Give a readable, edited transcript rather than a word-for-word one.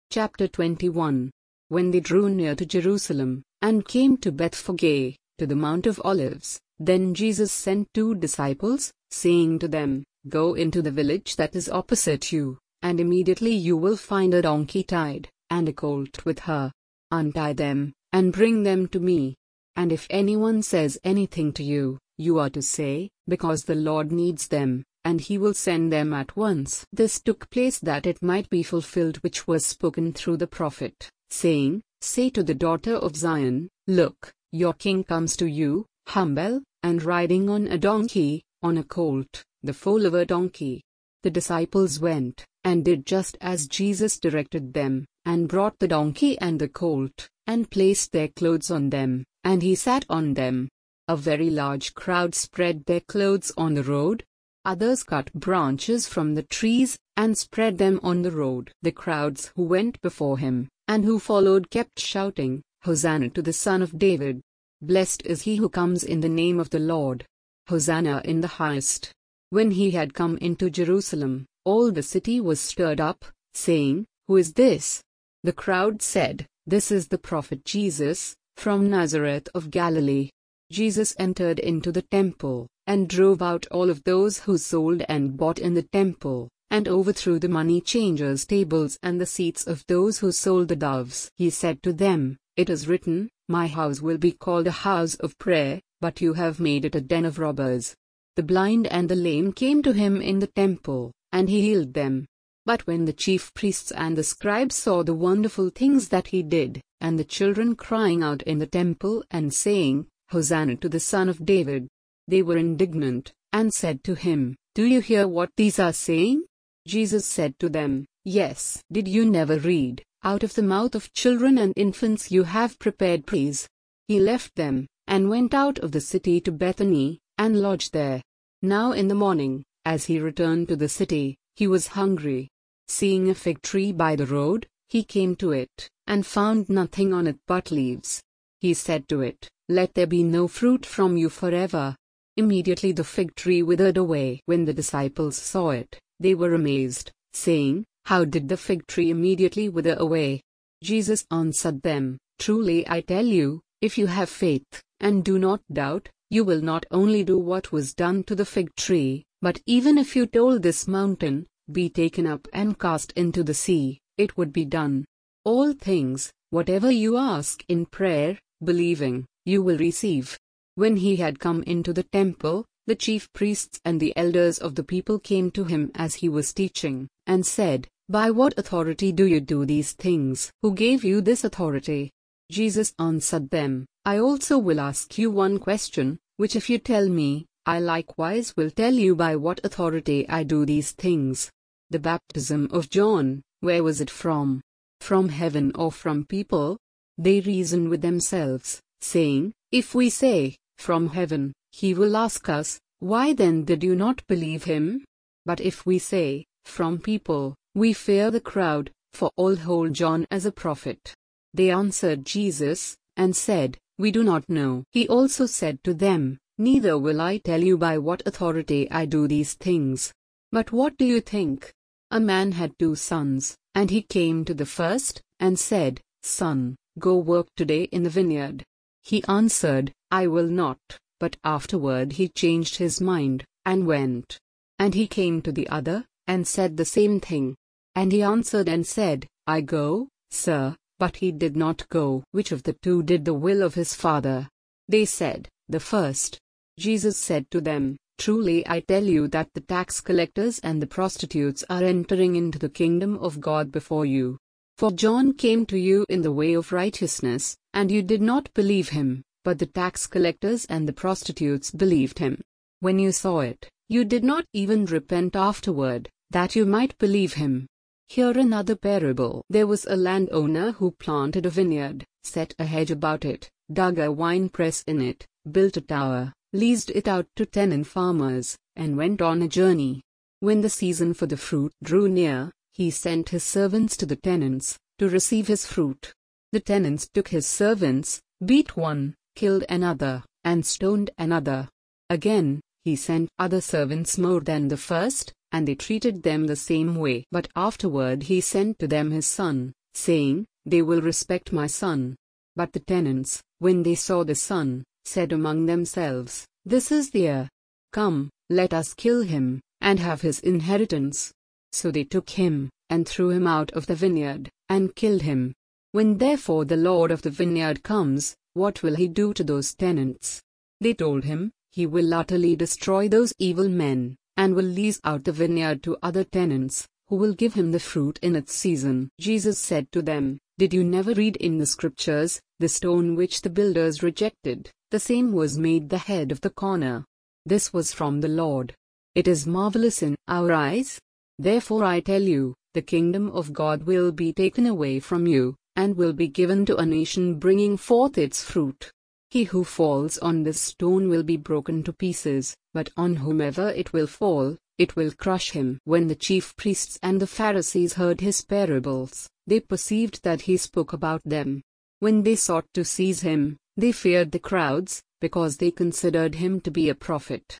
Chapter 21. When they drew near to Jerusalem, and came to Bethphage, to the Mount of Olives, then Jesus sent 2 disciples, saying to them, Go into the village that is opposite you, and immediately you will find a donkey tied, and a colt with her. Untie them, and bring them to me. And if anyone says anything to you, you are to say, Because the Lord needs them, and he will send them at once. This took place that it might be fulfilled which was spoken through the prophet, saying, Say to the daughter of Zion, Look, your king comes to you, humble, and riding on a donkey, on a colt, the foal of a donkey. The disciples went, and did just as Jesus directed them, and brought the donkey and the colt, and placed their clothes on them, and he sat on them. A very large crowd spread their clothes on the road. Others cut branches from the trees, and spread them on the road. The crowds who went before him, and who followed kept shouting, Hosanna to the Son of David! Blessed is he who comes in the name of the Lord! Hosanna in the highest! When he had come into Jerusalem, all the city was stirred up, saying, Who is this? The crowd said, This is the prophet Jesus, from Nazareth of Galilee. Jesus entered into the temple, and drove out all of those who sold and bought in the temple, and overthrew the money changers' tables and the seats of those who sold the doves. He said to them, It is written, My house will be called a house of prayer, but you have made it a den of robbers. The blind and the lame came to him in the temple, and he healed them. But when the chief priests and the scribes saw the wonderful things that he did, and the children crying out in the temple and saying, Hosanna to the Son of David, they were indignant, and said to him, Do you hear what these are saying? Jesus said to them, Yes. Did you never read, Out of the mouth of children and infants you have prepared praise? He left them, and went out of the city to Bethany, and lodged there. Now in the morning, as he returned to the city, he was hungry. Seeing a fig tree by the road, he came to it, and found nothing on it but leaves. He said to it, Let there be no fruit from you forever. Immediately the fig tree withered away. When the disciples saw it, they were amazed, saying, How did the fig tree immediately wither away? Jesus answered them, Truly I tell you, if you have faith, and do not doubt, you will not only do what was done to the fig tree, but even if you told this mountain, Be taken up and cast into the sea, it would be done. All things, whatever you ask in prayer, believing, you will receive. When he had come into the temple, the chief priests and the elders of the people came to him as he was teaching, and said, By what authority do you do these things? Who gave you this authority? Jesus answered them, I also will ask you one question, which if you tell me, I likewise will tell you by what authority I do these things. The baptism of John, where was it from? From heaven or from people? They reasoned with themselves, saying, If we say, From heaven, he will ask us, Why then did you not believe him? But if we say, From people, we fear the crowd, for all hold John as a prophet. They answered Jesus, and said, We do not know. He also said to them, Neither will I tell you by what authority I do these things. But what do you think? A man had 2 sons, and he came to the first, and said, Son, go work today in the vineyard. He answered, I will not, but afterward he changed his mind, and went. And he came to the other, and said the same thing. And he answered and said, I go, sir, but he did not go. Which of the 2 did the will of his father? They said, The first. Jesus said to them, Truly I tell you that the tax collectors and the prostitutes are entering into the kingdom of God before you. For John came to you in the way of righteousness, and you did not believe him, but the tax collectors and the prostitutes believed him. When you saw it, you did not even repent afterward, that you might believe him. Hear another parable. There was a landowner who planted a vineyard, set a hedge about it, dug a winepress in it, built a tower, leased it out to tenant farmers, and went on a journey. When the season for the fruit drew near, he sent his servants to the tenants, to receive his fruit. The tenants took his servants, beat one, killed another, and stoned another. Again, he sent other servants more than the first, and they treated them the same way. But afterward he sent to them his son, saying, "They will respect my son." But the tenants, when they saw the son, said among themselves, "This is the heir. Come, let us kill him, and have his inheritance." So they took him, and threw him out of the vineyard, and killed him. When therefore the Lord of the vineyard comes, what will he do to those tenants? They told him, "He will utterly destroy those evil men, and will lease out the vineyard to other tenants, who will give him the fruit in its season." Jesus said to them, "Did you never read in the scriptures, the stone which the builders rejected, the same was made the head of the corner? This was from the Lord. It is marvelous in our eyes. Therefore I tell you, the kingdom of God will be taken away from you, and will be given to a nation bringing forth its fruit. He who falls on this stone will be broken to pieces, but on whomever it will fall, it will crush him." When the chief priests and the Pharisees heard his parables, they perceived that he spoke about them. When they sought to seize him, they feared the crowds, because they considered him to be a prophet.